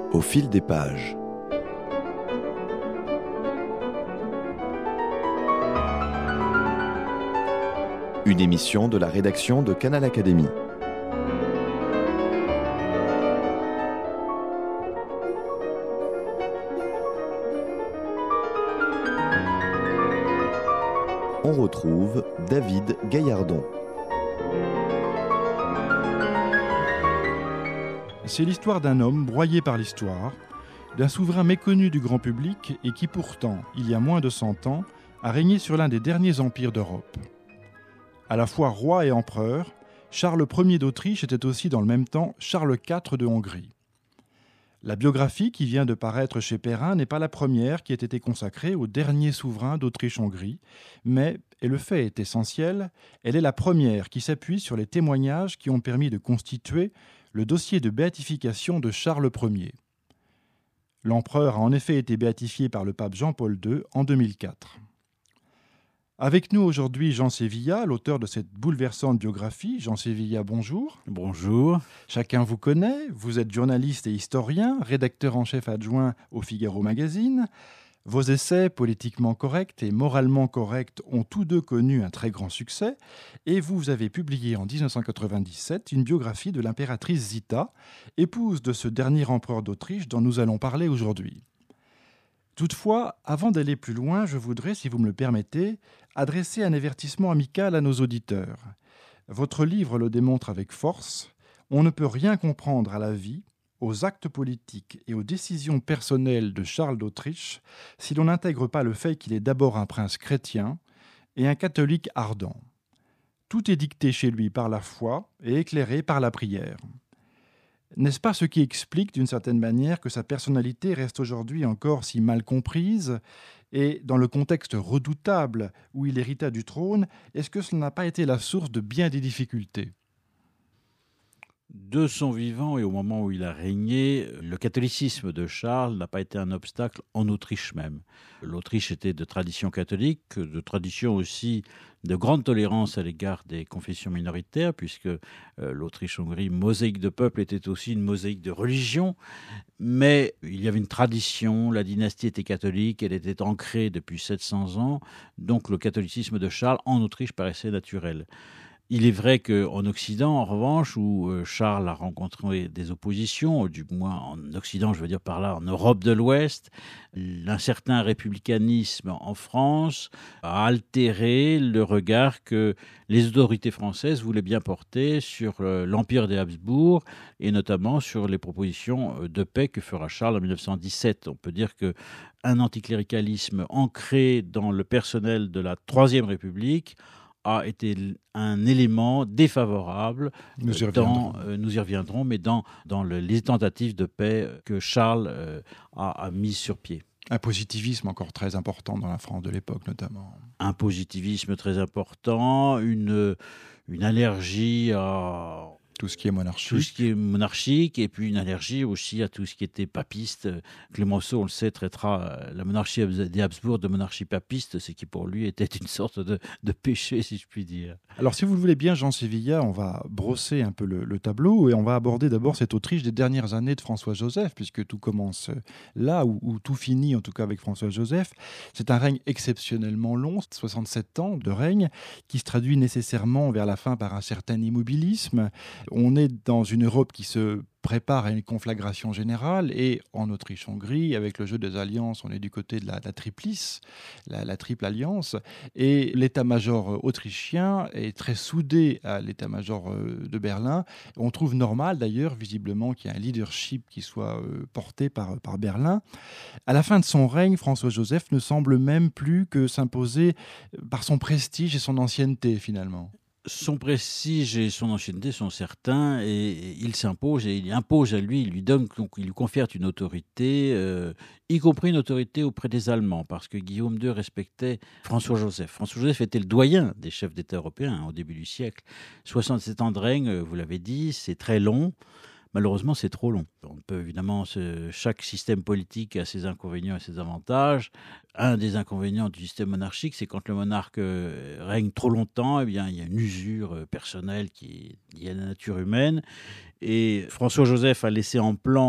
Au fil des pages. Une émission de la rédaction de Canal Académie. On retrouve David Gaillardon. C'est l'histoire d'un homme broyé par l'histoire, d'un souverain méconnu du grand public et qui pourtant, il y a moins de 100 ans, a régné sur l'un des derniers empires d'Europe. À la fois roi et empereur, Charles Ier d'Autriche était aussi dans le même temps Charles IV de Hongrie. La biographie qui vient de paraître chez Perrin n'est pas la première qui ait été consacrée au dernier souverain d'Autriche-Hongrie, mais, et le fait est essentiel, elle est la première qui s'appuie sur les témoignages qui ont permis de constituer le dossier de béatification de Charles Ier. L'empereur a en effet été béatifié par le pape Jean-Paul II en 2004. Avec nous aujourd'hui Jean Sévillat, l'auteur de cette bouleversante biographie. Jean Sévillat, bonjour. Bonjour. Chacun vous connaît, vous êtes journaliste et historien, rédacteur en chef adjoint au Figaro Magazine. Vos essais politiquement corrects et moralement corrects ont tous deux connu un très grand succès et vous avez publié en 1997 une biographie de l'impératrice Zita, épouse de ce dernier empereur d'Autriche dont nous allons parler aujourd'hui. Toutefois, avant d'aller plus loin, je voudrais, si vous me le permettez, adresser un avertissement amical à nos auditeurs. Votre livre le démontre avec force, on ne peut rien comprendre à la vie, aux actes politiques et aux décisions personnelles de Charles d'Autriche si l'on n'intègre pas le fait qu'il est d'abord un prince chrétien et un catholique ardent. Tout est dicté chez lui par la foi et éclairé par la prière. N'est-ce pas ce qui explique d'une certaine manière que sa personnalité reste aujourd'hui encore si mal comprise et dans le contexte redoutable où il hérita du trône, est-ce que cela n'a pas été la source de bien des difficultés ? De son vivant et au moment où il a régné, le catholicisme de Charles n'a pas été un obstacle en Autriche même. L'Autriche était de tradition catholique, de tradition aussi de grande tolérance à l'égard des confessions minoritaires, puisque l'Autriche-Hongrie, mosaïque de peuple, était aussi une mosaïque de religion. Mais il y avait une tradition, la dynastie était catholique, elle était ancrée depuis 700 ans, donc le catholicisme de Charles en Autriche paraissait naturel. Il est vrai qu'en Occident, en revanche, où Charles a rencontré des oppositions, du moins en Occident, je veux dire par là, en Europe de l'Ouest, un certain républicanisme en France a altéré le regard que les autorités françaises voulaient bien porter sur l'Empire des Habsbourg et notamment sur les propositions de paix que fera Charles en 1917. On peut dire qu'un anticléricalisme ancré dans le personnel de la Troisième République a été un élément défavorable nous y reviendrons, mais dans les tentatives de paix que Charles a mises sur pied. Un positivisme encore très important dans la France de l'époque notamment. Un positivisme très important, une allergie à tout ce qui est monarchique. Tout ce qui est monarchique, et puis une allergie aussi à tout ce qui était papiste. Clémenceau, on le sait, traitera la monarchie des Habsbourg de monarchie papiste, ce qui pour lui était une sorte de péché, si je puis dire. Alors si vous le voulez bien, Jean Sévillat, on va brosser un peu le tableau et on va aborder d'abord cette Autriche des dernières années de François-Joseph, puisque tout commence là, où tout finit en tout cas avec François-Joseph. C'est un règne exceptionnellement long, 67 ans de règne, qui se traduit nécessairement vers la fin par un certain immobilisme. On est dans une Europe qui se prépare à une conflagration générale et en Autriche-Hongrie, avec le jeu des alliances, on est du côté de la triplice, la triple alliance. Et l'état-major autrichien est très soudé à l'état-major de Berlin. On trouve normal d'ailleurs, visiblement, qu'il y ait un leadership qui soit porté par Berlin. À la fin de son règne, François-Joseph ne semble même plus que s'imposer par son prestige et son ancienneté finalement. Son prestige et son ancienneté sont certains et il s'impose et il impose à lui, il lui confère une autorité, y compris une autorité auprès des Allemands, parce que Guillaume II respectait François-Joseph. François-Joseph était le doyen des chefs d'État européens au début du siècle. 67 ans de règne, vous l'avez dit, c'est très long. Malheureusement, c'est trop long. On peut évidemment, chaque système politique a ses inconvénients et ses avantages. Un des inconvénients du système monarchique, c'est quand le monarque règne trop longtemps, eh bien, il y a une usure personnelle qui est liée à la nature humaine. Et François-Joseph a laissé en plan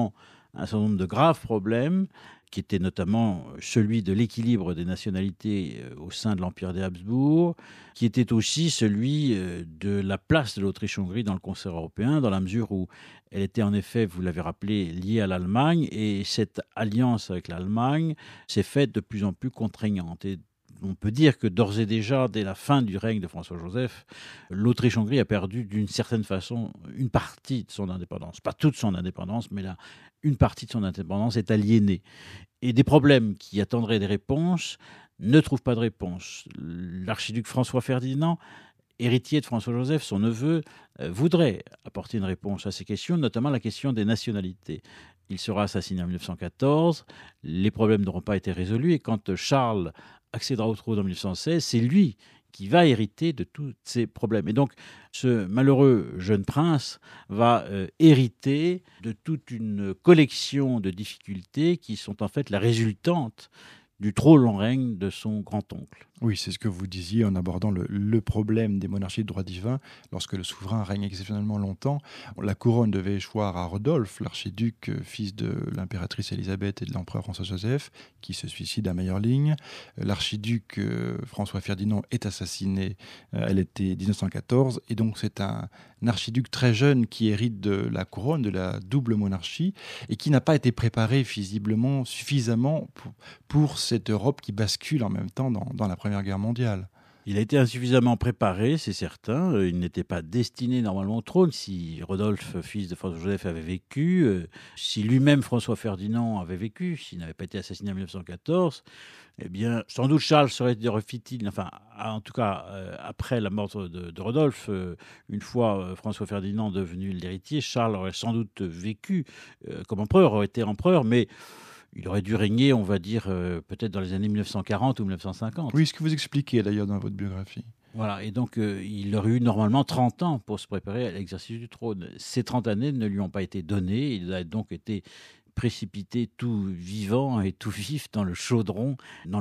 un certain nombre de graves problèmes, qui était notamment celui de l'équilibre des nationalités au sein de l'Empire des Habsbourg, qui était aussi celui de la place de l'Autriche-Hongrie dans le concert européen, dans la mesure où elle était en effet, vous l'avez rappelé, liée à l'Allemagne, et cette alliance avec l'Allemagne s'est faite de plus en plus contraignante. Et on peut dire que d'ores et déjà, dès la fin du règne de François-Joseph, l'Autriche-Hongrie a perdu d'une certaine façon une partie de son indépendance. Pas toute son indépendance, mais là, une partie de son indépendance est aliénée. Et des problèmes qui attendraient des réponses ne trouvent pas de réponse. L'archiduc François-Ferdinand, héritier de François-Joseph, son neveu, voudrait apporter une réponse à ces questions, notamment la question des nationalités. Il sera assassiné en 1914, les problèmes n'auront pas été résolus, et quand Charles accédera au trône en 1916, c'est lui qui va hériter de tous ces problèmes. Et donc, ce malheureux jeune prince va hériter de toute une collection de difficultés qui sont en fait la résultante du trop long règne de son grand-oncle. Oui, c'est ce que vous disiez en abordant le problème des monarchies de droit divin. Lorsque le souverain règne exceptionnellement longtemps, la couronne devait échoir à Rodolphe, l'archiduc, fils de l'impératrice Élisabeth et de l'empereur François-Joseph, qui se suicide à meilleure ligne. L'archiduc François-Ferdinand est assassiné, elle était 1914, et donc c'est un archiduc très jeune qui hérite de la couronne, de la double monarchie, et qui n'a pas été préparé visiblement suffisamment pour cette Europe qui bascule en même temps dans la Première Guerre mondiale. Il a été insuffisamment préparé, c'est certain. Il n'était pas destiné normalement au trône. Si Rodolphe, fils de François-Joseph, avait vécu, si lui-même François-Ferdinand avait vécu, s'il n'avait pas été assassiné en 1914, eh bien, sans doute Charles serait refit-il, enfin, en tout cas, après la mort de Rodolphe, une fois François-Ferdinand devenu l'héritier, Charles aurait sans doute vécu comme empereur, aurait été empereur, mais il aurait dû régner, on va dire, peut-être dans les années 1940 ou 1950. Oui, ce que vous expliquez d'ailleurs dans votre biographie. Voilà, et donc il aurait eu normalement 30 ans pour se préparer à l'exercice du trône. Ces 30 années ne lui ont pas été données, il a donc été précipité tout vivant et tout vif dans le chaudron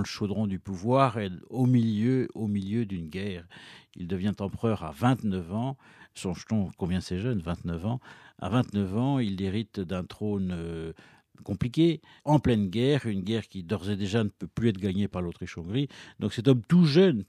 du pouvoir, et au milieu d'une guerre. Il devient empereur à 29 ans. Songe-t-on combien c'est jeune, 29 ans. À 29 ans, il hérite d'un trône compliqué, en pleine guerre, une guerre qui d'ores et déjà ne peut plus être gagnée par l'Autriche-Hongrie. Donc cet homme tout jeune,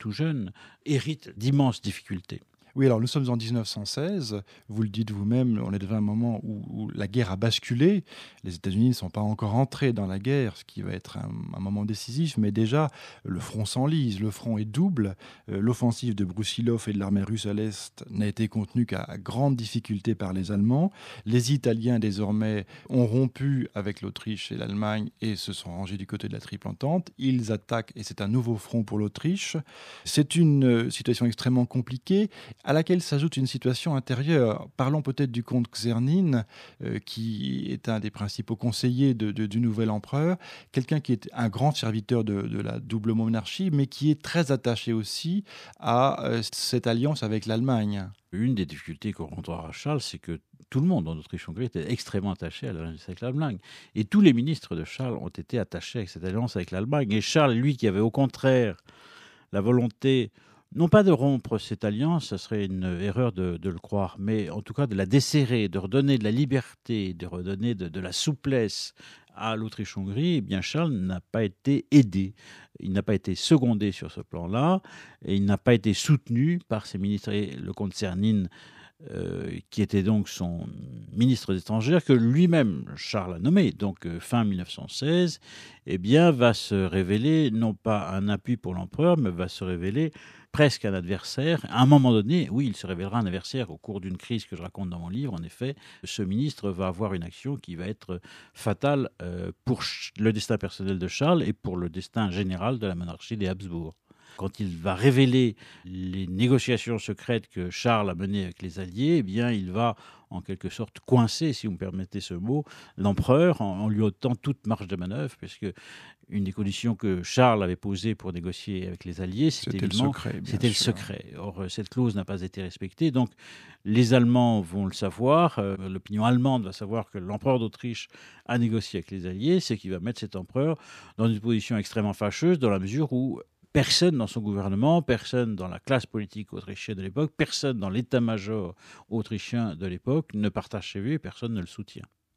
hérite d'immenses difficultés. Oui, alors nous sommes en 1916, vous le dites vous-même, on est devant un moment où la guerre a basculé. Les États-Unis ne sont pas encore entrés dans la guerre, ce qui va être un moment décisif, mais déjà le front s'enlise, le front est double. L'offensive de Brusilov et de l'armée russe à l'Est n'a été contenue qu'à grande difficulté par les Allemands. Les Italiens, désormais, ont rompu avec l'Autriche et l'Allemagne et se sont rangés du côté de la Triple Entente. Ils attaquent et c'est un nouveau front pour l'Autriche. C'est une situation extrêmement compliquée, à laquelle s'ajoute une situation intérieure. Parlons peut-être du comte Czernin, qui est un des principaux conseillers du nouvel empereur, quelqu'un qui est un grand serviteur de la double monarchie, mais qui est très attaché aussi à cette alliance avec l'Allemagne. Une des difficultés qu'on rencontre à Charles, c'est que tout le monde en Autriche-Hongrie était extrêmement attaché à l'alliance avec l'Allemagne. Et tous les ministres de Charles ont été attachés avec cette alliance avec l'Allemagne. Et Charles, lui, qui avait au contraire la volonté non pas de rompre cette alliance, ce serait une erreur de le croire, mais en tout cas de la desserrer, de redonner de la liberté, de redonner de la souplesse à l'Autriche-Hongrie, eh bien Charles n'a pas été aidé. Il n'a pas été secondé sur ce plan-là, et il n'a pas été soutenu par ses ministres. Et le comte Czernin, qui était donc son ministre des Étrangères, que lui-même Charles a nommé, donc fin 1916, eh bien, va se révéler non pas un appui pour l'empereur, mais va se révéler presque un adversaire. À un moment donné, oui, il se révélera un adversaire au cours d'une crise que je raconte dans mon livre. En effet, ce ministre va avoir une action qui va être fatale pour le destin personnel de Charles et pour le destin général de la monarchie des Habsbourg. Quand il va révéler les négociations secrètes que Charles a menées avec les Alliés, eh bien, il va en quelque sorte coincer, si vous me permettez ce mot, l'empereur en lui ôtant toute marge de manœuvre, puisque une des conditions que Charles avait posées pour négocier avec les Alliés, c'était évidemment le secret. Or, cette clause n'a pas été respectée. Donc, les Allemands vont le savoir, l'opinion allemande va savoir que l'empereur d'Autriche a négocié avec les Alliés, c'est qu'il va mettre cet empereur dans une position extrêmement fâcheuse, dans la mesure où personne dans son gouvernement, personne dans la classe politique autrichienne de l'époque, personne dans l'état-major autrichien de l'époque ne partage ses vues et personne ne le soutient.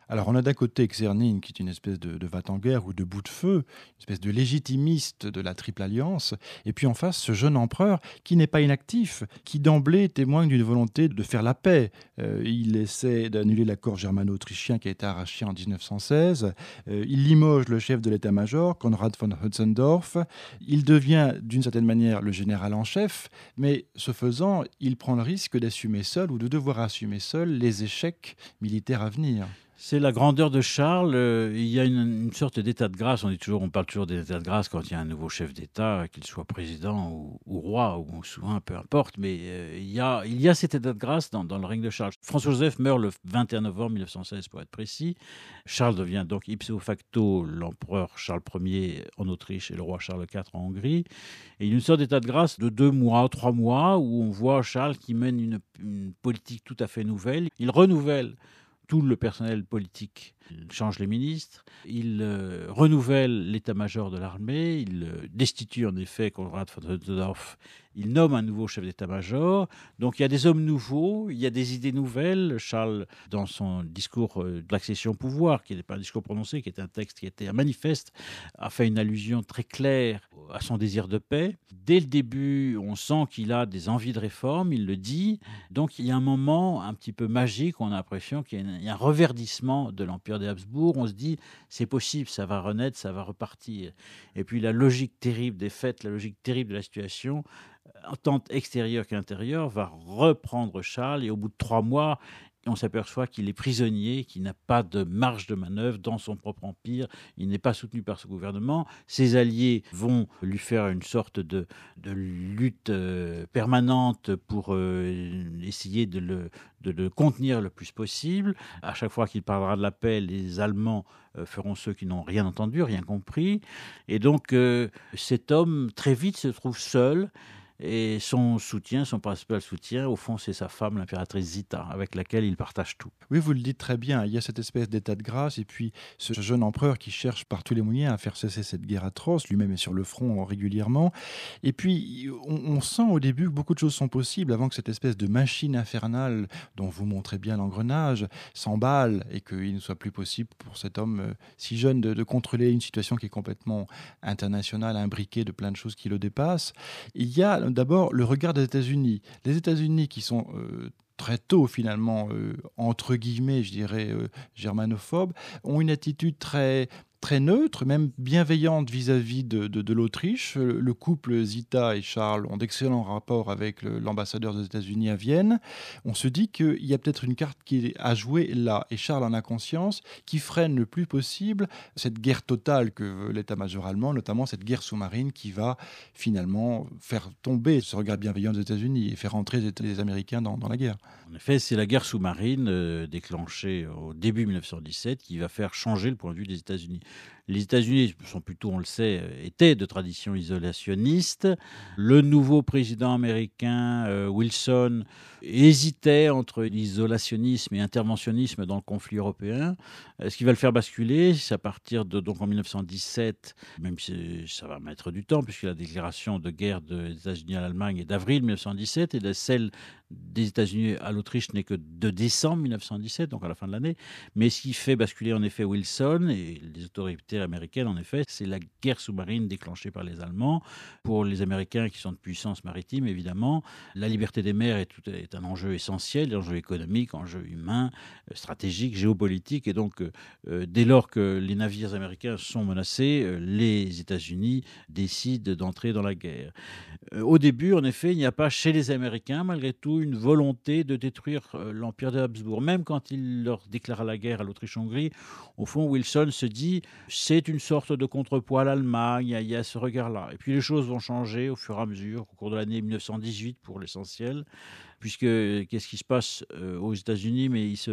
Alors on a d'un côté Czernin qui est une espèce de va-t-en-guerre ou de bout de feu, une espèce de légitimiste de la Triple Alliance, et puis en face ce jeune empereur qui n'est pas inactif, qui d'emblée témoigne d'une volonté de faire la paix. Il essaie d'annuler l'accord germano-autrichien qui a été arraché en 1916, il limoge le chef de l'état-major, Konrad von Hötzendorf, il devient d'une certaine manière le général en chef, mais ce faisant, il prend le risque d'assumer seul ou de devoir assumer seul les échecs militaires à venir. C'est la grandeur de Charles. Il y a une sorte d'état de grâce. On parle toujours d'état de grâce quand il y a un nouveau chef d'État, qu'il soit président ou roi ou souverain, peu importe. Mais il y a cet état de grâce dans le règne de Charles. François-Joseph meurt le 21 novembre 1916, pour être précis. Charles devient donc ipso facto l'empereur Charles Ier en Autriche et le roi Charles IV en Hongrie. Et il y a une sorte d'état de grâce de 2 mois, 3 mois, où on voit Charles qui mène une politique tout à fait nouvelle. Il renouvelle tout le personnel politique, il change les ministres, il renouvelle l'état-major de l'armée, il destitue en effet Konrad von Hötzendorf, il nomme un nouveau chef d'état-major. Donc il y a des hommes nouveaux, il y a des idées nouvelles. Charles, dans son discours de l'accession au pouvoir, qui n'est pas un discours prononcé, qui est un texte qui était un manifeste, a fait une allusion très claire à son désir de paix. Dès le début, on sent qu'il a des envies de réforme, il le dit. Donc il y a un moment un petit peu magique, on a l'impression qu'il y a un reverdissement de l'Empire des Habsbourg. On se dit, c'est possible, ça va renaître, ça va repartir. Et puis la logique terrible des faits, la logique terrible de la situation, tant extérieure qu'intérieure, va reprendre Charles. Et au bout de 3 mois, on s'aperçoit qu'il est prisonnier, qu'il n'a pas de marge de manœuvre dans son propre empire. Il n'est pas soutenu par ce gouvernement. Ses alliés vont lui faire une sorte de lutte permanente pour essayer de le contenir le plus possible. À chaque fois qu'il parlera de la paix, les Allemands feront ceux qui n'ont rien entendu, rien compris. Et donc, cet homme, très vite, se trouve seul. Et son principal soutien, au fond, c'est sa femme, l'impératrice Zita, avec laquelle il partage tout. Oui, vous le dites très bien, il y a cette espèce d'état de grâce et puis ce jeune empereur qui cherche par tous les moyens à faire cesser cette guerre atroce, lui-même est sur le front régulièrement. Et puis on sent au début que beaucoup de choses sont possibles avant que cette espèce de machine infernale dont vous montrez bien l'engrenage s'emballe et qu'il ne soit plus possible pour cet homme si jeune de contrôler une situation qui est complètement internationale, imbriquée de plein de choses qui le dépassent. Il y a d'abord le regard des États-Unis. Les États-Unis qui sont très tôt finalement, entre guillemets, je dirais, germanophobes, ont une attitude très neutre, même bienveillante vis-à-vis de l'Autriche. Le couple Zita et Charles ont d'excellents rapports avec l'ambassadeur des États-Unis à Vienne. On se dit qu'il y a peut-être une carte qui est à jouer là, et Charles en a conscience, qui freine le plus possible cette guerre totale que veut l'état-major allemand, notamment cette guerre sous-marine qui va finalement faire tomber ce regard bienveillant des États-Unis et faire entrer les Américains dans la guerre. En effet, c'est la guerre sous-marine déclenchée au début 1917 qui va faire changer le point de vue des États-Unis. Les États-Unis sont plutôt, on le sait, étaient de tradition isolationniste. Le nouveau président américain, Wilson, hésitait entre isolationnisme et interventionnisme dans le conflit européen. Ce qui va le faire basculer, c'est à partir de, donc en 1917, même si ça va mettre du temps, puisque la déclaration de guerre des États-Unis à l'Allemagne est d'avril 1917 et celle des États-Unis à l'Autriche n'est que de décembre 1917, donc à la fin de l'année. Mais ce qui fait basculer en effet Wilson et les autorités américaines, en effet, c'est la guerre sous-marine déclenchée par les Allemands. Pour les Américains qui sont de puissance maritime, évidemment, la liberté des mers est un enjeu essentiel, un enjeu économique, enjeu humain, stratégique, géopolitique. Et donc, dès lors que les navires américains sont menacés, les États-Unis décident d'entrer dans la guerre. Au début, en effet, il n'y a pas chez les Américains, malgré tout, une volonté de détruire l'Empire des Habsbourg. Même quand il leur déclara la guerre à l'Autriche-Hongrie, au fond, Wilson se dit c'est une sorte de contrepoids à l'Allemagne, il y a ce regard-là. Et puis les choses vont changer au fur et à mesure, au cours de l'année 1918 pour l'essentiel, puisque qu'est-ce qui se passe aux États-Unis, mais ce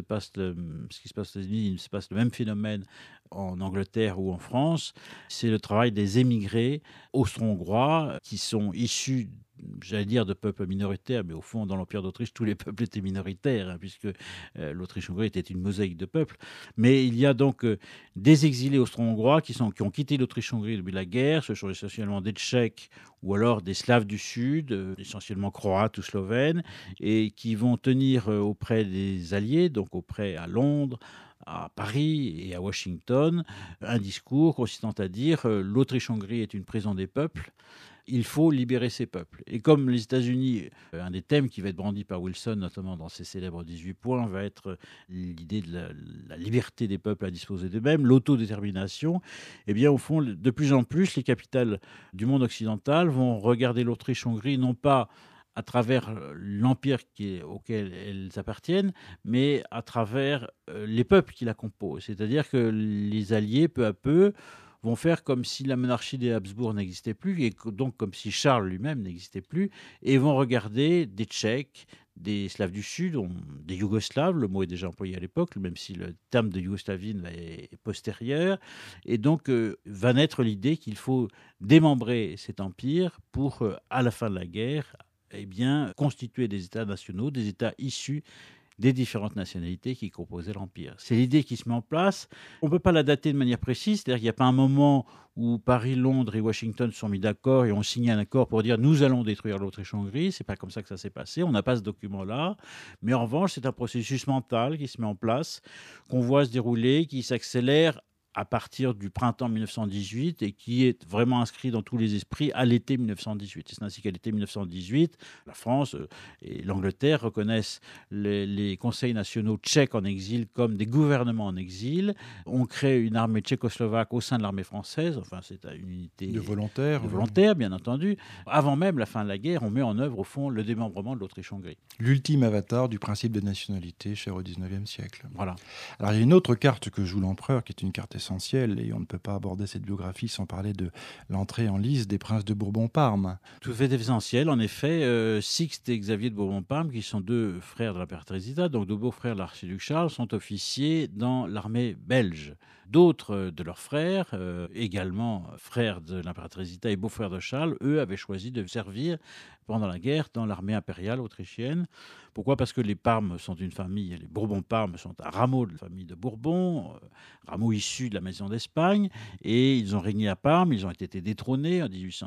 qui se passe aux États-Unis, il se passe le même phénomène en Angleterre ou en France, c'est le travail des émigrés austro-hongrois qui sont issus, j'allais dire, de peuples minoritaires, mais au fond, dans l'Empire d'Autriche, tous les peuples étaient minoritaires, puisque l'Autriche-Hongrie était une mosaïque de peuples. Mais il y a donc des exilés austro-hongrois qui ont quitté l'Autriche-Hongrie depuis la guerre. Ce sont essentiellement des Tchèques ou alors des Slaves du Sud, essentiellement croates ou slovènes, et qui vont tenir auprès des Alliés, donc auprès à Londres, à Paris et à Washington un discours consistant à dire l'Autriche-Hongrie est une prison des peuples. Il faut libérer ces peuples. Et comme les États-Unis, un des thèmes qui va être brandi par Wilson, notamment dans ses célèbres 18 points, va être l'idée de la liberté des peuples à disposer d'eux-mêmes, l'autodétermination, eh bien, au fond, de plus en plus, les capitales du monde occidental vont regarder l'Autriche-Hongrie non pas à travers l'empire auquel elles appartiennent, mais à travers les peuples qui la composent. C'est-à-dire que les Alliés, peu à peu, vont faire comme si la monarchie des Habsbourg n'existait plus, et donc comme si Charles lui-même n'existait plus, et vont regarder des Tchèques, des Slaves du Sud, des Yougoslaves, le mot est déjà employé à l'époque, même si le terme de Yougoslavie est postérieur, et donc va naître l'idée qu'il faut démembrer cet empire pour, à la fin de la guerre, eh bien, constituer des États nationaux, des États issus des différentes nationalités qui composaient l'Empire. C'est l'idée qui se met en place. On ne peut pas la dater de manière précise, c'est-à-dire qu'il n'y a pas un moment où Paris, Londres et Washington se sont mis d'accord et ont signé un accord pour dire nous allons détruire l'Autriche-Hongrie. C'est pas comme ça que ça s'est passé. On n'a pas ce document-là. Mais en revanche, c'est un processus mental qui se met en place, qu'on voit se dérouler, qui s'accélère à partir du printemps 1918 et qui est vraiment inscrit dans tous les esprits à l'été 1918. C'est ainsi qu'à l'été 1918, la France et l'Angleterre reconnaissent les conseils nationaux tchèques en exil comme des gouvernements en exil. On crée une armée tchécoslovaque au sein de l'armée française, enfin c'est une unité de volontaires, bien entendu. Avant même la fin de la guerre, on met en œuvre au fond le démembrement de l'Autriche-Hongrie. L'ultime avatar du principe de nationalité cher au XIXe siècle. Voilà. Alors il y a une autre carte que joue l'empereur qui est une carte essentielle et on ne peut pas aborder cette biographie sans parler de l'entrée en lice des princes de Bourbon-Parme. Tout fait essentiel, en effet. Sixte et Xavier de Bourbon-Parme, qui sont deux frères de l'impératrice Zita, donc deux beaux-frères de l'archiduc Charles, sont officiers dans l'armée belge. D'autres de leurs frères, également frères de l'impératrice Zita et beaux-frères de Charles, eux avaient choisi de servir pendant la guerre dans l'armée impériale autrichienne. Pourquoi ? Parce que les Parmes sont une famille, les Bourbon-Parme sont un rameau de la famille de Bourbon, rameau issu de la maison d'Espagne, et ils ont régné à Parme, ils ont été détrônés en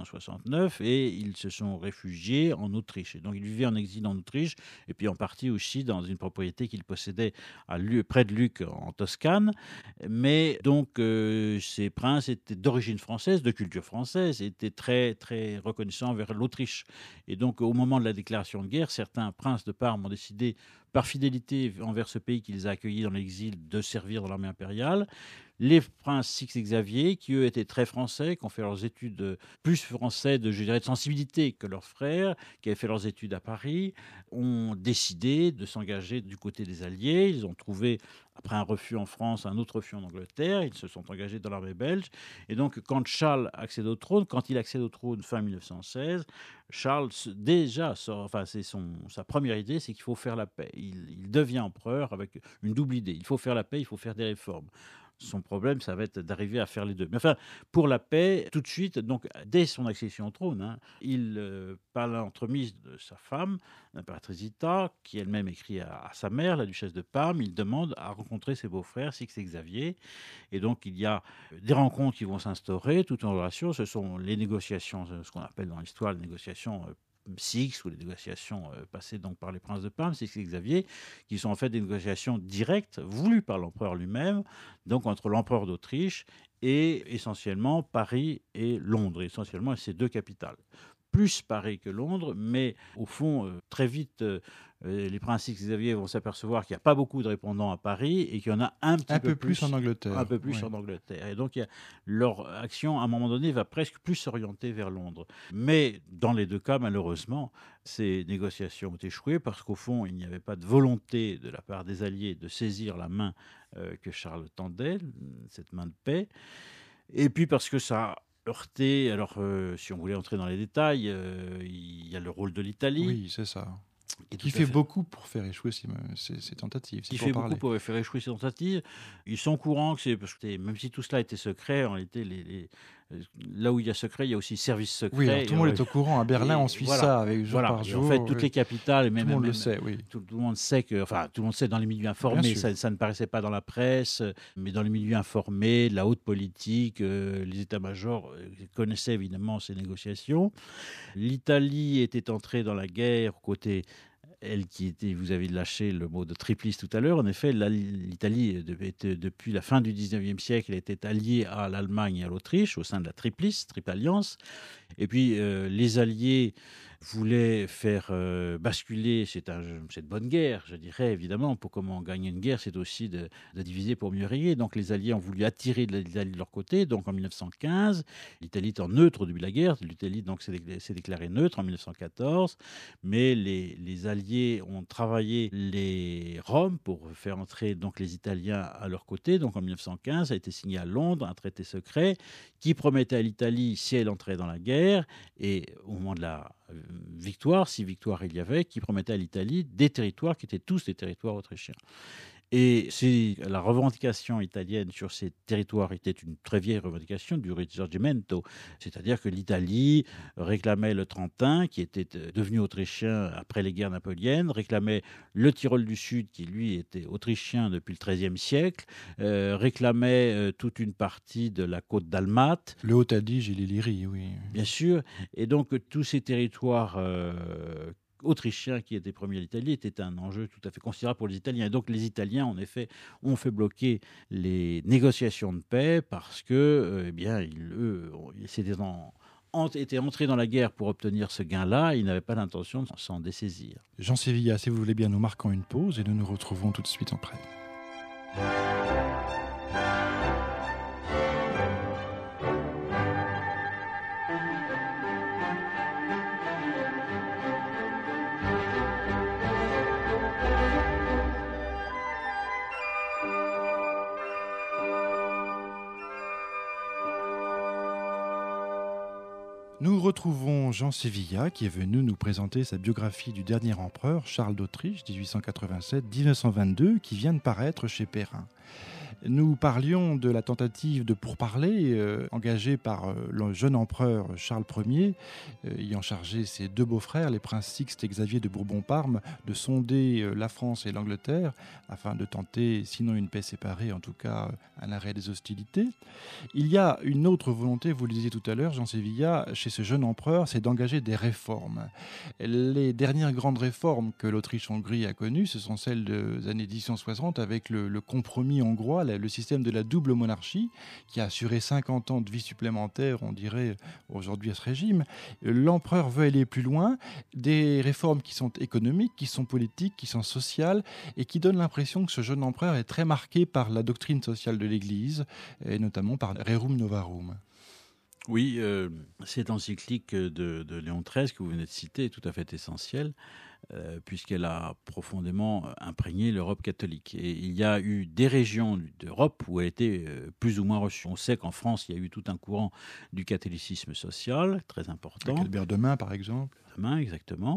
1869, et ils se sont réfugiés en Autriche. Et donc ils vivaient en exil en Autriche, et puis en partie aussi dans une propriété qu'ils possédaient près de Lucques, en Toscane. Mais donc ces princes étaient d'origine française, de culture française, étaient très, très reconnaissants envers l'Autriche. Et donc au moment de la déclaration de guerre, certains princes de Parme ont décidé, par fidélité envers ce pays qui les a accueillis dans l'exil, de servir dans l'armée impériale. Les princes Six et Xavier, qui eux étaient très français, qui ont fait leurs études plus français de sensibilité que leurs frères, qui avaient fait leurs études à Paris, ont décidé de s'engager du côté des Alliés. Ils ont trouvé, après un refus en France, un autre refus en Angleterre. Ils se sont engagés dans l'armée belge. Et donc, quand Charles accède au trône, fin 1916, Charles déjà sa première idée, c'est qu'il faut faire la paix. Il devient empereur avec une double idée. Il faut faire la paix, il faut faire des réformes. Son problème, ça va être d'arriver à faire les deux. Mais enfin, pour la paix, tout de suite, donc dès son accession au trône, il, par l'entremise de sa femme, l'impératrice Zita, qui elle-même écrit à sa mère, la duchesse de Parme, il demande à rencontrer ses beaux-frères, Six et Xavier. Et donc, il y a des rencontres qui vont s'instaurer tout en relation. Ce sont les négociations, ce qu'on appelle dans l'histoire les négociations Six, ou les négociations passées donc par les princes de Parme, Six et Xavier, qui sont en fait des négociations directes, voulues par l'empereur lui-même, donc entre l'empereur d'Autriche et essentiellement Paris et Londres, essentiellement ces deux capitales. Plus Paris que Londres, mais au fond, très vite, les princes Six et Xavier vont s'apercevoir qu'il n'y a pas beaucoup de répondants à Paris et qu'il y en a un peu plus en Angleterre. Un peu plus en Angleterre. Et donc, leur action, à un moment donné, va presque plus s'orienter vers Londres. Mais dans les deux cas, malheureusement, ces négociations ont échoué parce qu'au fond, il n'y avait pas de volonté de la part des Alliés de saisir la main que Charles tendait, cette main de paix. Et puis parce que ça heurté. Alors, si on voulait entrer dans les détails, il y a le rôle de l'Italie. Oui, c'est ça. Qui fait beaucoup pour faire échouer ces tentatives. Qui fait beaucoup pour faire échouer ces tentatives. Ils sont au courant que c'est parce que même si tout cela était secret, en réalité, là où il y a secret, il y a aussi service secret. Oui, alors, tout le monde est au courant. À Berlin, on suit ça avec jour par jour. En fait, toutes les capitales, et même tout le monde le sait. Oui. Tout le monde sait que, enfin, tout le monde sait dans les milieux informés. Ça ne paraissait pas dans la presse, mais dans les milieux informés, la haute politique, les états-majors connaissaient évidemment ces négociations. L'Italie était entrée dans la guerre côté elle qui était, vous avez lâché le mot de tripliste tout à l'heure, en effet, l'Italie, depuis la fin du 19e siècle, elle était alliée à l'Allemagne et à l'Autriche au sein de la Triple Alliance. Et puis, les Alliés voulaient faire basculer cette bonne guerre, je dirais, évidemment. Pour comment gagner une guerre, c'est aussi de diviser pour mieux régner. Donc, les Alliés ont voulu attirer l'Italie de leur côté. Donc, en 1915, l'Italie étant neutre au début de la guerre, l'Italie donc s'est déclarée neutre en 1914. Mais les Alliés ont travaillé les Roms pour faire entrer donc les Italiens à leur côté. Donc, en 1915, a été signé à Londres un traité secret qui promettait à l'Italie, si elle entrait dans la guerre, et au moment de la victoire, si victoire il y avait, qui promettait à l'Italie des territoires qui étaient tous des territoires autrichiens. Et la revendication italienne sur ces territoires était une très vieille revendication du Risorgimento, c'est-à-dire que l'Italie réclamait le Trentin, qui était devenu autrichien après les guerres napoléoniennes, réclamait le Tyrol du Sud, qui lui était autrichien depuis le XIIIe siècle, réclamait toute une partie de la côte dalmate. Le Haut-Adige et l'Illyrie, oui. Bien sûr. Et donc, tous ces territoires autrichiens qui étaient promis à l'Italie était un enjeu tout à fait considérable pour les Italiens. Et donc les Italiens, en effet, ont fait bloquer les négociations de paix parce que, ils étaient entrés dans la guerre pour obtenir ce gain-là. Ils n'avaient pas l'intention de s'en dessaisir. Jean Sévilla, si vous voulez bien, nous marquons une pause et nous nous retrouvons tout de suite après. Nous retrouvons Jean Sévilla qui est venu nous présenter sa biographie du dernier empereur, Charles d'Autriche, 1887-1922, qui vient de paraître chez Perrin. Nous parlions de la tentative de pourparlers engagée par le jeune empereur Charles Ier, ayant chargé ses deux beaux-frères, les princes Sixte et Xavier de Bourbon-Parme, de sonder la France et l'Angleterre afin de tenter, sinon une paix séparée, en tout cas un arrêt des hostilités. Il y a une autre volonté, vous le disiez tout à l'heure, Jean Sévilla, chez ce jeune empereur, c'est d'engager des réformes. Les dernières grandes réformes que l'Autriche-Hongrie a connues, ce sont celles des années 1860 avec le compromis hongrois, le système de la double monarchie qui a assuré 50 ans de vie supplémentaire, on dirait aujourd'hui à ce régime. L'empereur veut aller plus loin, des réformes qui sont économiques, qui sont politiques, qui sont sociales et qui donnent l'impression que ce jeune empereur est très marqué par la doctrine sociale de l'Église et notamment par Rerum Novarum. Oui, cette encyclique de Léon XIII que vous venez de citer est tout à fait essentielle. Puisqu'elle a profondément imprégné l'Europe catholique. Et il y a eu des régions d'Europe où elle était plus ou moins reçue. On sait qu'en France, il y a eu tout un courant du catholicisme social, très important. Avec Albert de Main, par exemple. Main, exactement.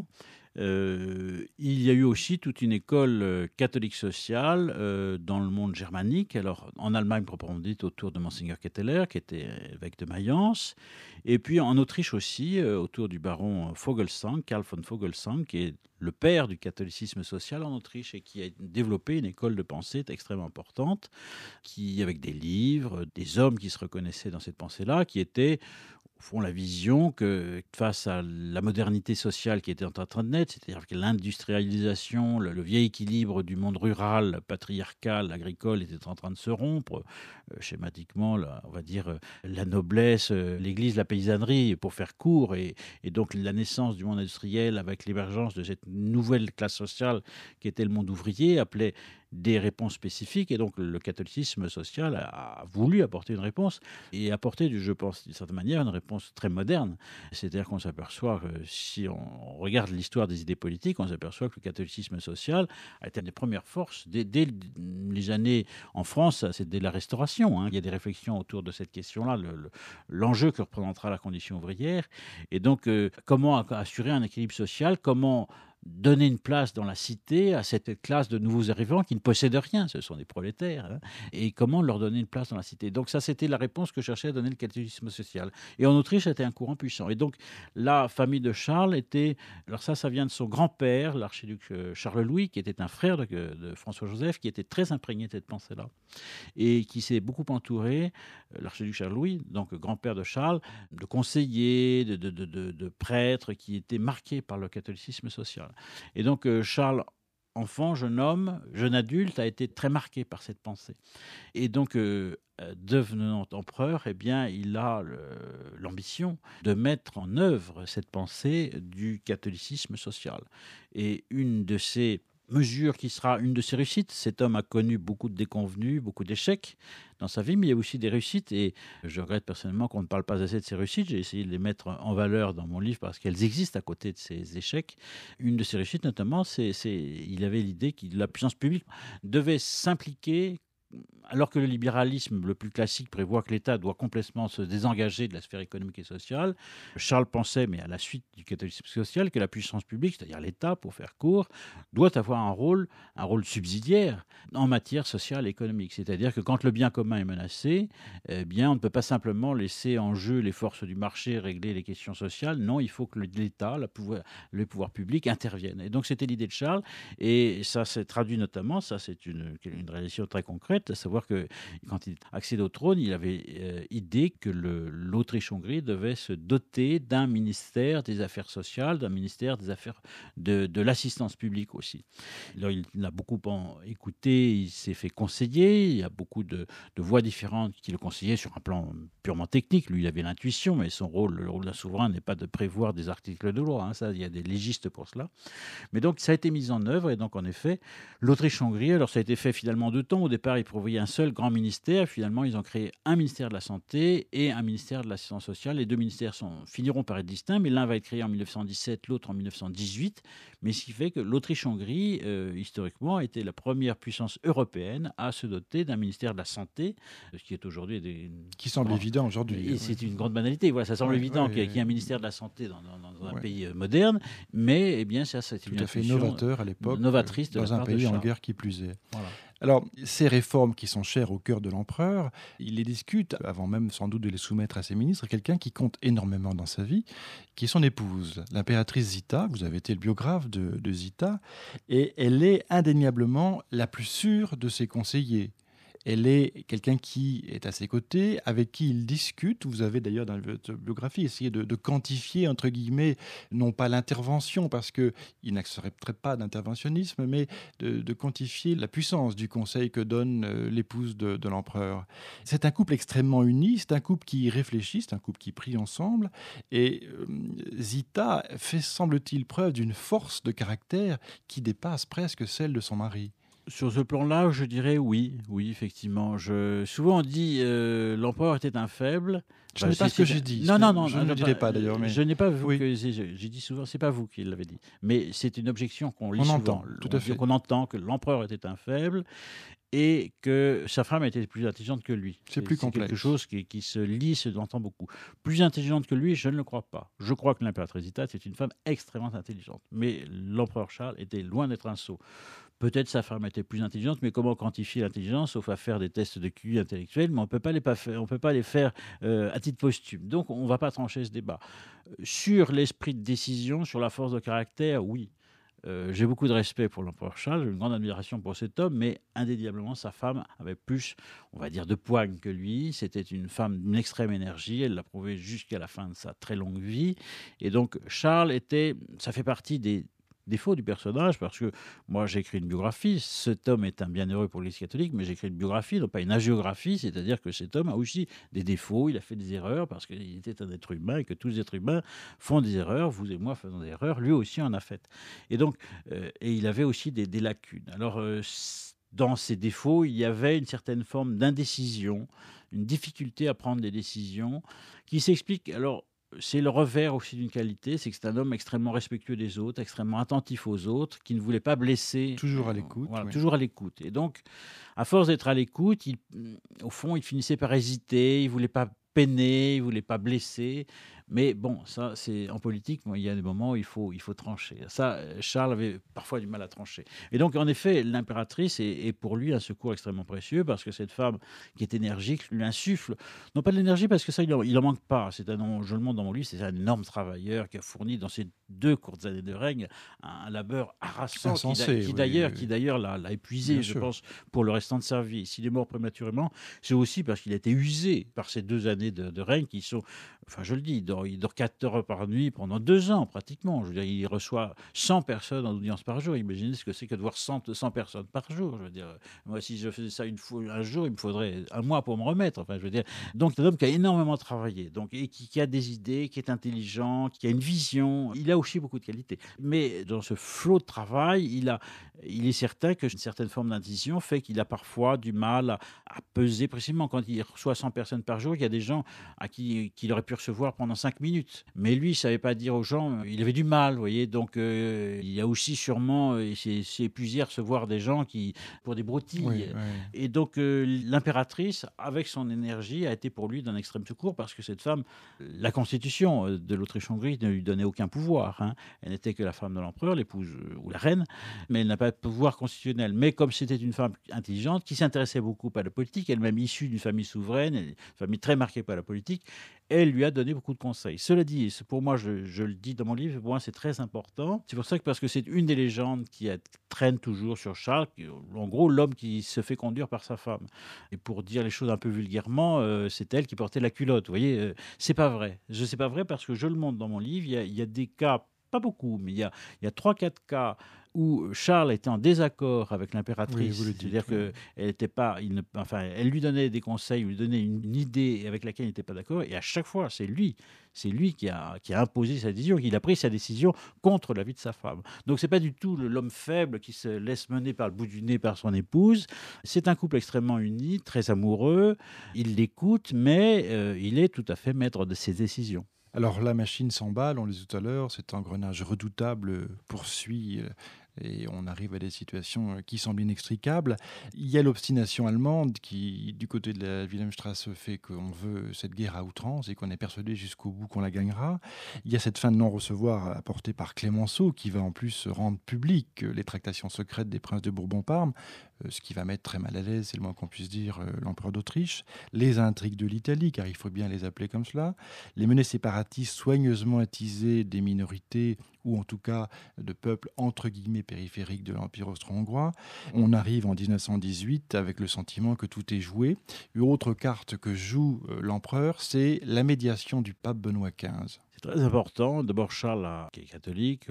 Il y a eu aussi toute une école catholique sociale dans le monde germanique, alors en Allemagne proprement dite autour de Monseigneur Ketteler qui était évêque de Mayence, et puis en Autriche aussi autour du baron Vogelsang, Karl von Vogelsang, qui est le père du catholicisme social en Autriche et qui a développé une école de pensée extrêmement importante, qui avec des livres, des hommes qui se reconnaissaient dans cette pensée-là, qui étaient au fond la vision que face à la modernité sociale qui était en train de naître, c'est-à-dire que l'industrialisation, le vieil équilibre du monde rural, patriarcal, agricole était en train de se rompre, schématiquement, on va dire la noblesse, l'église, la paysannerie, pour faire court, et donc la naissance du monde industriel avec l'émergence de cette nouvelle classe sociale qui était le monde ouvrier appelait des réponses spécifiques, et donc le catholicisme social a voulu apporter une réponse et apporter, je pense d'une certaine manière, une réponse très moderne. C'est-à-dire qu'on s'aperçoit que si on regarde l'histoire des idées politiques, on s'aperçoit que le catholicisme social a été une des premières forces dès les années en France, c'est dès la Restauration. Il y a des réflexions autour de cette question-là, l'enjeu que représentera la condition ouvrière, et donc comment assurer un équilibre social, comment donner une place dans la cité à cette classe de nouveaux arrivants qui ne possèdent rien, ce sont des prolétaires, et comment leur donner une place dans la cité. Donc ça, c'était la réponse que cherchait à donner le catholicisme social. Et en Autriche, c'était un courant puissant. Et donc la famille de Charles était, alors ça vient de son grand-père, l'archiduc Charles-Louis, qui était un frère de François-Joseph, qui était très imprégné de cette pensée-là, et qui s'est beaucoup entouré, l'archiduc Charles-Louis, donc grand-père de Charles, de conseillers, de prêtres qui étaient marqués par le catholicisme social. social. Et donc Charles, enfant, jeune homme, jeune adulte, a été très marqué par cette pensée. Et donc, devenant empereur, eh bien, il a l'ambition de mettre en œuvre cette pensée du catholicisme social. Et une de ces mesures qui sera une de ses réussites, cet homme a connu beaucoup de déconvenues, beaucoup d'échecs dans sa vie, mais il y a aussi des réussites, et je regrette personnellement qu'on ne parle pas assez de ces réussites. J'ai essayé de les mettre en valeur dans mon livre parce qu'elles existent à côté de ces échecs. Une de ces réussites notamment, il avait l'idée que la puissance publique devait s'impliquer. Alors que le libéralisme le plus classique prévoit que l'État doit complètement se désengager de la sphère économique et sociale, Charles pensait, mais à la suite du catholicisme social, que la puissance publique, c'est-à-dire l'État, pour faire court, doit avoir un rôle subsidiaire en matière sociale et économique. C'est-à-dire que quand le bien commun est menacé, eh bien, on ne peut pas simplement laisser en jeu les forces du marché régler les questions sociales. Non, il faut que l'État, le pouvoir public interviennent. Et donc, c'était l'idée de Charles, et ça s'est traduit notamment, ça c'est une réalisation très concrète, à savoir que quand il accède au trône, il avait idée que l'Autriche-Hongrie devait se doter d'un ministère des Affaires sociales, d'un ministère des Affaires de l'assistance publique aussi. Là, il a beaucoup écouté, il s'est fait conseiller, il y a beaucoup de voix différentes qui le conseillaient sur un plan purement technique. Lui, il avait l'intuition, mais le rôle d'un souverain n'est pas de prévoir des articles de loi. Ça, il y a des légistes pour cela. Mais donc, ça a été mis en œuvre, et donc, en effet, l'Autriche-Hongrie, alors ça a été fait finalement 2 temps. Au départ, ils prévoyaient un seul grand ministère. Finalement, ils ont créé un ministère de la Santé et un ministère de l'Assistance sociale. Les 2 ministères finiront par être distincts, mais l'un va être créé en 1917, l'autre en 1918. Mais ce qui fait que l'Autriche-Hongrie, historiquement, était la première puissance européenne à se doter d'un ministère de la Santé, ce qui est aujourd'hui... Qui semble évident aujourd'hui. Et c'est une grande banalité. Voilà, ça semble évident qu'il y ait un ministère de la Santé dans un pays moderne, mais eh bien, ça, c'est tout à fait novateur à l'époque, novatrice dans un pays en guerre qui plus est. Voilà. Alors, ces réformes qui sont chères au cœur de l'empereur, il les discute, avant même sans doute de les soumettre à ses ministres, quelqu'un qui compte énormément dans sa vie, qui est son épouse, l'impératrice Zita. Vous avez été le biographe de Zita, et elle est indéniablement la plus sûre de ses conseillers. Elle est quelqu'un qui est à ses côtés, avec qui il discute. Vous avez d'ailleurs dans votre biographie essayé de quantifier, entre guillemets, non pas l'intervention, parce qu'il n'accepterait pas d'interventionnisme, mais de quantifier la puissance du conseil que donne l'épouse de l'empereur. C'est un couple extrêmement uni, c'est un couple qui réfléchit, c'est un couple qui prie ensemble. Et Zita fait, semble-t-il, preuve d'une force de caractère qui dépasse presque celle de son mari. Sur ce plan-là, je dirais oui, effectivement. Souvent on dit l'empereur était un faible. Ce n'est pas ce que j'ai dit. Non, je ne le dirai pas d'ailleurs. Mais... Je n'ai pas vu que j'ai dit souvent, c'est pas vous qui l'avez dit. Mais c'est une objection qu'on lit souvent. Entend, tout à fait. Qu'on entend que l'empereur était un faible et que sa femme était plus intelligente que lui. C'est plus complexe. C'est quelque chose qui se lit, se entend beaucoup. Plus intelligente que lui, je ne le crois pas. Je crois que l'impératrice Zita, c'est une femme extrêmement intelligente. Mais l'empereur Charles était loin d'être un sot. Peut-être sa femme était plus intelligente, mais comment quantifier l'intelligence, sauf à faire des tests de QI intellectuels, mais on peut pas les faire à titre posthume. Donc, on ne va pas trancher ce débat. Sur l'esprit de décision, sur la force de caractère, oui. J'ai beaucoup de respect pour l'empereur Charles, j'ai une grande admiration pour cet homme, mais indéniablement, sa femme avait plus, on va dire, de poigne que lui. C'était une femme d'une extrême énergie, elle l'a prouvé jusqu'à la fin de sa très longue vie. Et donc, Charles ça fait partie des défauts du personnage, parce que moi j'ai écrit une biographie, cet homme est un bienheureux pour l'Église catholique, mais j'ai écrit une biographie, non pas une hagiographie, c'est-à-dire que cet homme a aussi des défauts, il a fait des erreurs, parce qu'il était un être humain, et que tous les êtres humains font des erreurs, vous et moi faisons des erreurs, lui aussi en a fait. Et donc, et il avait aussi des lacunes. Alors, dans ces défauts, il y avait une certaine forme d'indécision, une difficulté à prendre des décisions, qui s'explique, alors, c'est le revers aussi d'une qualité, c'est que c'est un homme extrêmement respectueux des autres, extrêmement attentif aux autres, qui ne voulait pas blesser. Toujours à l'écoute. Voilà, oui. Toujours à l'écoute. Et donc, à force d'être à l'écoute, au fond, il finissait par hésiter, il ne voulait pas peiner, il ne voulait pas blesser. Mais bon, ça, c'est en politique, il y a des moments où il faut trancher. Ça, Charles avait parfois du mal à trancher. Et donc, en effet, l'impératrice est pour lui un secours extrêmement précieux, parce que cette femme qui est énergique lui insuffle, non pas de l'énergie, parce que ça, il en manque pas. Je le montre dans mon livre, c'est un énorme travailleur qui a fourni dans ses 2 courtes années de règne un labeur harassant, qui d'ailleurs l'a épuisé, Bien je sûr. pense, pour le restant de sa vie. S'il est mort prématurément, c'est aussi parce qu'il a été usé par ces 2 années de règne qui sont, enfin je le dis, il dort 4 heures par nuit pendant 2 ans pratiquement. Je veux dire, il reçoit 100 personnes en audience par jour. Imaginez ce que c'est que de voir 100 personnes par jour. Je veux dire, moi, si je faisais ça une fois un jour, il me faudrait un mois pour me remettre. Enfin, je veux dire, donc c'est un homme qui a énormément travaillé, donc et qui a des idées, qui est intelligent, qui a une vision. Il a aussi beaucoup de qualités. Mais dans ce flot de travail, il est certain qu'une certaine forme d'intuition fait qu'il a parfois du mal à peser précisément. Quand il reçoit 100 personnes par jour, il y a des gens à qui qu'il aurait pu recevoir pendant 5 minutes. Mais lui, il ne savait pas dire aux gens, il avait du mal, vous voyez. Donc, il y a aussi sûrement, c'est épuisé à recevoir des gens pour des broutilles. Oui, oui. Et donc, l'impératrice, avec son énergie, a été pour lui d'un extrême secours parce que cette femme, la constitution de l'Autriche-Hongrie ne lui donnait aucun pouvoir. Hein. Elle n'était que la femme de l'empereur, l'épouse ou la reine, mais elle n'a pas de pouvoir constitutionnel. Mais comme c'était une femme intelligente, qui s'intéressait beaucoup à la politique, elle-même issue d'une famille souveraine, une famille très marquée par la politique, elle lui a donné beaucoup de conseils. Cela dit, pour moi, je le dis dans mon livre, pour moi c'est très important. C'est pour ça que parce que c'est une des légendes qui traîne toujours sur Charles, en gros l'homme qui se fait conduire par sa femme. Et pour dire les choses un peu vulgairement, c'est elle qui portait la culotte. Vous voyez, c'est pas vrai. C'est pas vrai parce que je le montre dans mon livre. Il y a des cas, pas beaucoup, mais il y a 3-4 cas où Charles était en désaccord avec l'impératrice, oui, c'est-à-dire qu'elle était pas, elle lui donnait des conseils, lui donnait une idée avec laquelle il n'était pas d'accord, et à chaque fois, c'est lui qui a imposé sa décision, qu'il a pris sa décision contre l'avis de sa femme. Donc c'est pas du tout l'homme faible qui se laisse mener par le bout du nez par son épouse. C'est un couple extrêmement uni, très amoureux. Il l'écoute, mais il est tout à fait maître de ses décisions. Alors la machine s'emballe, on le disait tout à l'heure, cet engrenage redoutable poursuit et on arrive à des situations qui semblent inextricables. Il y a l'obstination allemande qui, du côté de la Wilhelmstrasse, fait qu'on veut cette guerre à outrance et qu'on est persuadé jusqu'au bout qu'on la gagnera. Il y a cette fin de non-recevoir apportée par Clémenceau qui va en plus rendre public les tractations secrètes des princes de Bourbon-Parme, ce qui va mettre très mal à l'aise, c'est le moins qu'on puisse dire, l'empereur d'Autriche. Les intrigues de l'Italie, car il faut bien les appeler comme cela. Les menées séparatistes soigneusement attisées des minorités ou en tout cas de peuples entre guillemets périphériques de l'Empire austro-hongrois. On arrive en 1918 avec le sentiment que tout est joué. Une autre carte que joue l'empereur, c'est la médiation du pape Benoît XV. C'est très important. D'abord, Charles, qui est catholique,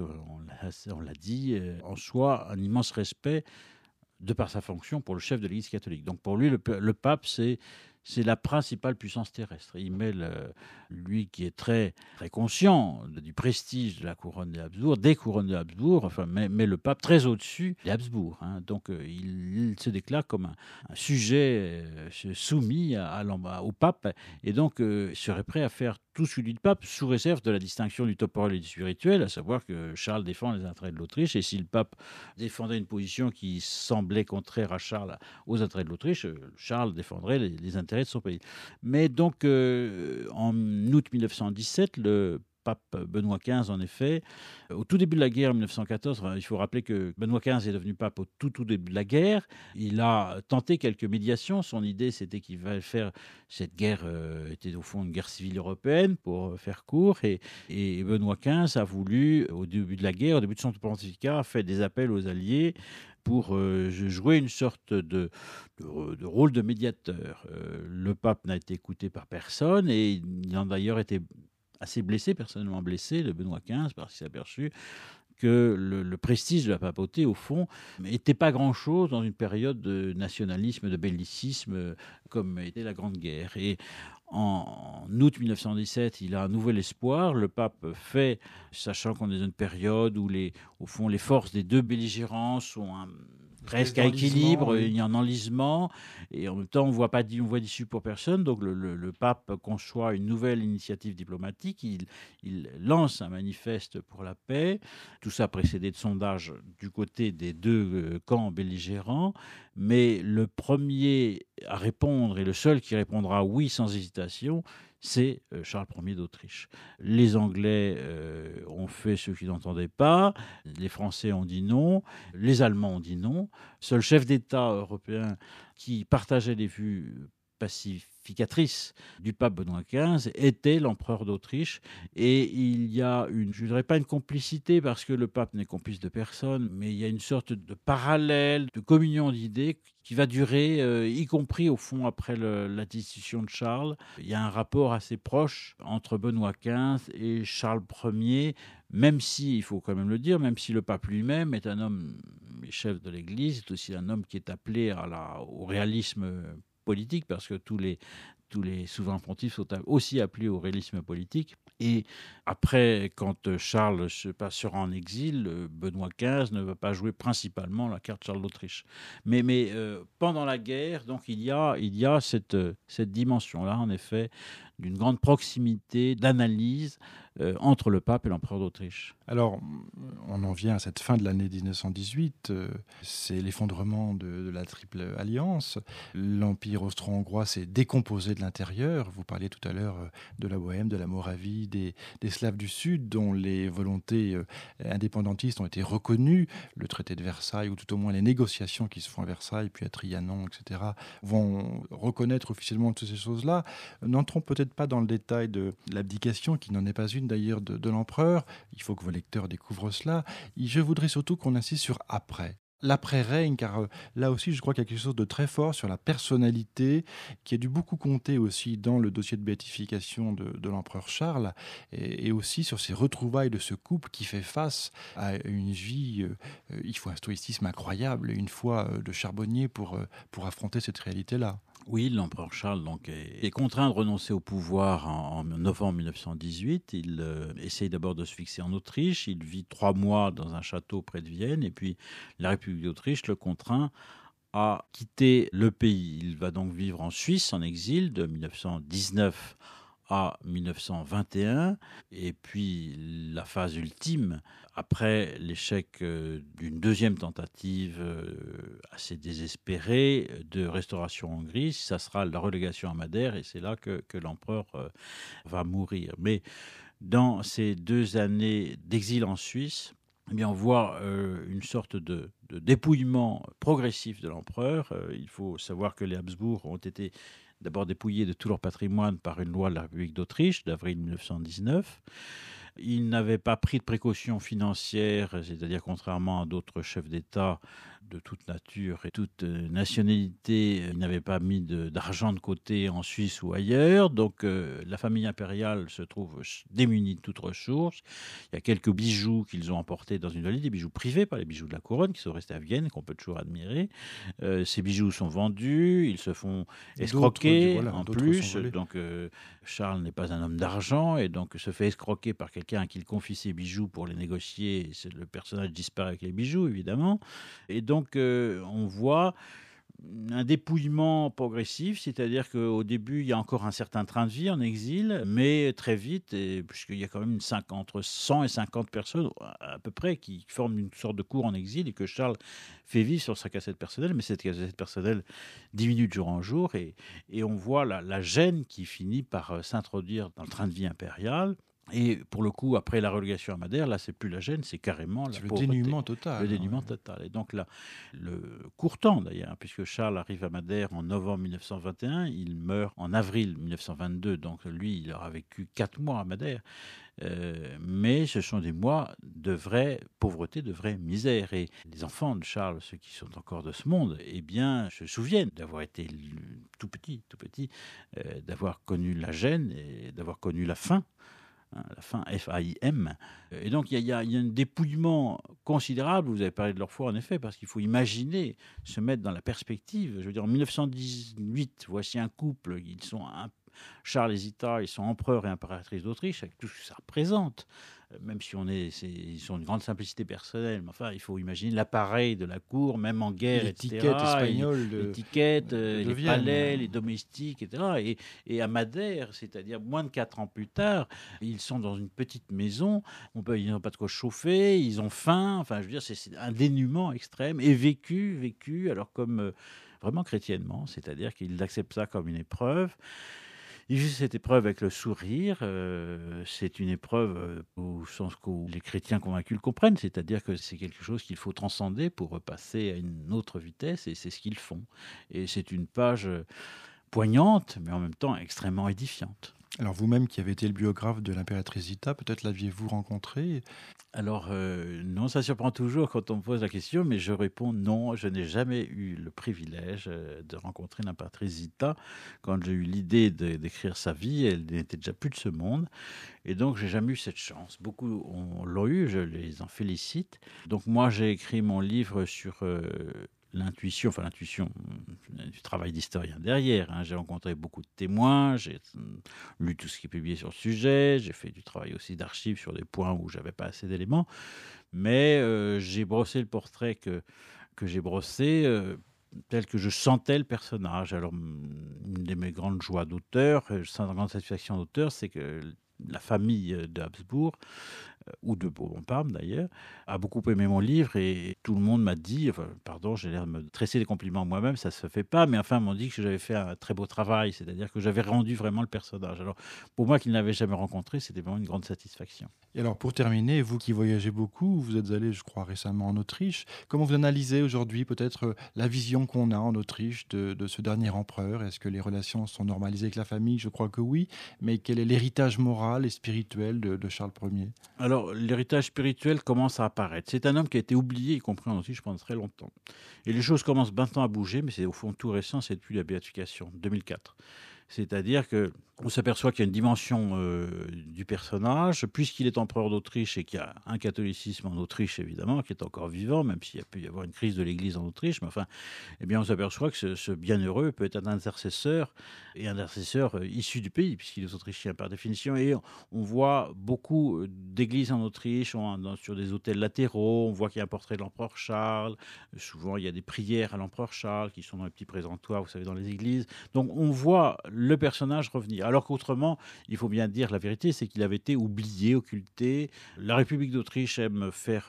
on l'a dit, en soi, un immense respect de par sa fonction pour le chef de l'Église catholique. Donc pour lui, le pape, c'est la principale puissance terrestre. Il met, lui qui est très, très conscient du prestige de la couronne des Habsbourg, des couronnes des Habsbourg, enfin, met le pape très au-dessus des Habsbourg. Hein. Donc il se déclare comme un sujet soumis au pape, et donc serait prêt à faire tout celui du pape, sous réserve de la distinction du temporel et du spirituel, à savoir que Charles défend les intérêts de l'Autriche, et si le pape défendait une position qui semblait contraire à Charles, aux intérêts de l'Autriche, Charles défendrait les intérêts de son pays. Mais donc, en août 1917, le pape Benoît XV, en effet, au tout début de la guerre en 1914, il faut rappeler que Benoît XV est devenu pape au tout début de la guerre. Il a tenté quelques médiations. Son idée, c'était qu'il va faire cette guerre, était au fond une guerre civile européenne, pour faire court. Et Benoît XV a voulu, au début de la guerre, au début de son pontificat, a fait des appels aux alliés pour jouer une sorte de rôle de médiateur. Le pape n'a été écouté par personne, et il en a d'ailleurs été assez blessé, personnellement blessé, le Benoît XV, parce qu'il s'est aperçu que le prestige de la papauté, au fond, n'était pas grand-chose dans une période de nationalisme, de bellicisme, comme était la Grande Guerre. Et en août 1917, il a un nouvel espoir. Le pape fait, sachant qu'on est dans une période où, au fond, les forces des deux belligérants sont presque à équilibre, oui. Il y a un enlisement, et en même temps, on voit d'issue pour personne. Donc, le pape conçoit une nouvelle initiative diplomatique. Il lance un manifeste pour la paix. Tout ça précédé de sondages du côté des deux camps belligérants. Mais le premier à répondre, et le seul qui répondra oui sans hésitation, c'est Charles Ier d'Autriche. Les Anglais ont fait ce qu'ils n'entendaient pas, les Français ont dit non, les Allemands ont dit non. Seul chef d'État européen qui partageait les vues pacificatrice du pape Benoît XV était l'empereur d'Autriche. Et il y a je ne dirais pas une complicité, parce que le pape n'est complice de personne, mais il y a une sorte de parallèle, de communion d'idées qui va durer, y compris au fond après la destitution de Charles. Il y a un rapport assez proche entre Benoît XV et Charles Ier, même si, il faut quand même le dire, même si le pape lui-même est un homme chef de l'Église, c'est aussi un homme qui est appelé au réalisme politique, parce que tous les souverains pontifes sont aussi appelés au réalisme politique. Et après, quand Charles se passera en exil, Benoît XV ne va pas jouer principalement la carte Charles d'Autriche. Mais pendant la guerre, donc il y a cette dimension-là, en effet, d'une grande proximité d'analyse entre le pape et l'empereur d'Autriche. Alors, on en vient à cette fin de l'année 1918. C'est l'effondrement de la Triple Alliance. L'Empire austro-hongrois s'est décomposé de l'intérieur. Vous parliez tout à l'heure de la Bohême, de la Moravie, des Slaves du Sud, dont les volontés indépendantistes ont été reconnues. Le traité de Versailles, ou tout au moins les négociations qui se font à Versailles, puis à Trianon, etc., vont reconnaître officiellement toutes ces choses-là. N'entrons peut-être pas dans le détail de l'abdication, qui n'en est pas une d'ailleurs de l'empereur. Il faut que vos lecteurs découvrent cela. Je voudrais surtout qu'on insiste sur après. L'après-règne, car là aussi, je crois qu'il y a quelque chose de très fort sur la personnalité qui a dû beaucoup compter aussi dans le dossier de béatification de l'empereur Charles, et aussi sur ces retrouvailles de ce couple qui fait face à une vie, il faut un stoïcisme incroyable, une foi de charbonnier pour affronter cette réalité-là. Oui, l'empereur Charles donc, est contraint de renoncer au pouvoir en novembre 1918. Il essaye d'abord de se fixer en Autriche. Il vit 3 mois dans un château près de Vienne. Et puis, la République d'Autriche le contraint à quitter le pays. Il va donc vivre en Suisse, en exil, de 1919 à 1921. Et puis, la phase ultime, après l'échec d'une deuxième tentative assez désespérée de restauration en Hongrie, ça sera la relégation à Madère, et c'est là que l'empereur va mourir. Mais dans ces 2 années d'exil en Suisse, eh bien, on voit une sorte de dépouillement progressif de l'empereur. Il faut savoir que les Habsbourg ont été d'abord dépouillés de tout leur patrimoine par une loi de la République d'Autriche d'avril 1919. Ils n'avaient pas pris de précautions financières, c'est-à-dire contrairement à d'autres chefs d'État de toute nature et toute nationalité, ils n'avaient pas mis d'argent de côté en Suisse ou ailleurs. Donc la famille impériale se trouve démunie de toute ressource. Il y a quelques bijoux qu'ils ont emportés dans une valise, des bijoux privés, pas les bijoux de la couronne, qui sont restés à Vienne, qu'on peut toujours admirer. Ces bijoux sont vendus, ils se font escroquer en plus. Donc Charles n'est pas un homme d'argent, et donc se fait escroquer par quelqu'un à qui il confie ses bijoux pour les négocier. Le personnage disparaît avec les bijoux, évidemment. Et donc, on voit un dépouillement progressif, c'est-à-dire qu'au début, il y a encore un certain train de vie en exil, mais très vite, puisqu'il y a quand même entre 100 et 50 personnes à peu près qui forment une sorte de cour en exil, et que Charles fait vivre sur sa cassette personnelle, mais cette cassette personnelle diminue de jour en jour, et on voit la gêne qui finit par s'introduire dans le train de vie impérial. Et pour le coup, après la relégation à Madère, là, c'est plus la gêne, c'est carrément la pauvreté. Le dénuement total. Le dénuement total. Et donc là, le court temps d'ailleurs, puisque Charles arrive à Madère en novembre 1921, il meurt en avril 1922, donc lui, il aura vécu 4 mois à Madère. Mais ce sont des mois de vraie pauvreté, de vraie misère. Et les enfants de Charles, ceux qui sont encore de ce monde, eh bien, se souviennent d'avoir été tout petit, d'avoir connu la gêne et d'avoir connu la faim. La faim, F-A-I-M. Et donc, il y a un dépouillement considérable. Vous avez parlé de leur foi, en effet, parce qu'il faut imaginer, se mettre dans la perspective. Je veux dire, en 1918, voici un couple, Charles et Zita, ils sont empereurs et impératrices d'Autriche, avec tout ce que ça représente. Même si ils sont d'une grande simplicité personnelle, mais enfin, il faut imaginer l'appareil de la cour, même en guerre, l'étiquette etc. espagnole, l'étiquette, les Vienne, palais, les domestiques, etc. Et à Madère, c'est-à-dire moins de 4 ans plus tard, ils sont dans une petite maison, ils n'ont pas de quoi chauffer, ils ont faim. Enfin, je veux dire, c'est un dénuement extrême, et vécu, alors comme vraiment chrétiennement, c'est-à-dire qu'ils acceptent ça comme une épreuve. Il vit cette épreuve avec le sourire. C'est une épreuve au sens que les chrétiens convaincus le comprennent, c'est-à-dire que c'est quelque chose qu'il faut transcender pour passer à une autre vitesse, et c'est ce qu'ils font. Et c'est une page poignante, mais en même temps extrêmement édifiante. Alors vous-même qui avez été le biographe de l'impératrice Zita, peut-être l'aviez-vous rencontrée? Alors non, ça surprend toujours quand on me pose la question, mais je réponds non, je n'ai jamais eu le privilège de rencontrer l'impératrice Zita. Quand j'ai eu l'idée d'écrire sa vie, elle n'était déjà plus de ce monde, et donc j'ai jamais eu cette chance. Beaucoup l'ont eu, je les en félicite. Donc moi j'ai écrit mon livre sur l'intuition, du travail d'historien derrière. J'ai rencontré beaucoup de témoins, j'ai lu tout ce qui est publié sur le sujet, j'ai fait du travail aussi d'archives sur des points où j'avais pas assez d'éléments, mais j'ai brossé le portrait que j'ai brossé tel que je sentais le personnage. Alors, une de mes grandes joies d'auteur, une grande satisfaction d'auteur, c'est que la famille de Habsbourg, ou de Bourbon-Parme d'ailleurs, a beaucoup aimé mon livre et tout le monde m'a dit, j'ai l'air de me tresser des compliments moi-même, ça se fait pas, mais enfin, m'ont dit que j'avais fait un très beau travail, c'est-à-dire que j'avais rendu vraiment le personnage. Alors, pour moi qui ne l'avais jamais rencontré, c'était vraiment une grande satisfaction. Et alors, pour terminer, vous qui voyagez beaucoup, vous êtes allé, je crois, récemment en Autriche. Comment vous analysez aujourd'hui peut-être la vision qu'on a en Autriche de ce dernier empereur? Est-ce que les relations sont normalisées avec la famille? Je crois que oui. Mais quel est l'héritage moral et spirituel de Charles Ier? Alors, l'héritage spirituel commence à apparaître. C'est un homme qui a été oublié, y compris en Autriche, pendant très longtemps. Et les choses commencent maintenant à bouger, mais c'est au fond tout récent, c'est depuis la béatification, 2004. C'est-à-dire qu'on s'aperçoit qu'il y a une dimension du personnage, puisqu'il est empereur d'Autriche et qu'il y a un catholicisme en Autriche, évidemment, qui est encore vivant, même s'il y a pu y avoir une crise de l'Église en Autriche. Mais enfin, eh bien, on s'aperçoit que ce bienheureux peut être un intercesseur, et un intercesseur issu du pays, puisqu'il est autrichien par définition. Et on voit beaucoup d'églises en Autriche, sur des autels latéraux, on voit qu'il y a un portrait de l'empereur Charles. Souvent, il y a des prières à l'empereur Charles qui sont dans les petits présentoirs, vous savez, dans les églises. Donc, on voit le personnage revenir. Alors qu'autrement, il faut bien dire la vérité, c'est qu'il avait été oublié, occulté. La République d'Autriche aime faire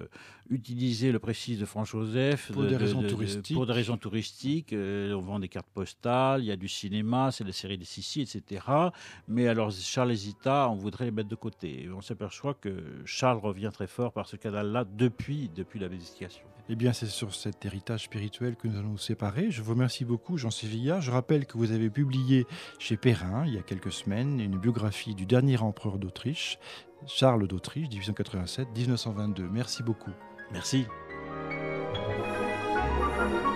utiliser le précice de Franz-Joseph pour des raisons touristiques. On vend des cartes postales, il y a du cinéma, c'est la série des Sissi, etc. Mais alors Charles et Zita, on voudrait les mettre de côté. Et on s'aperçoit que Charles revient très fort par ce canal-là depuis la béatification. Eh bien, c'est sur cet héritage spirituel que nous allons nous séparer. Je vous remercie beaucoup, Jean Sévillat. Je rappelle que vous avez publié chez Perrin, il y a quelques semaines, une biographie du dernier empereur d'Autriche, Charles d'Autriche, 1887-1922. Merci beaucoup. Merci.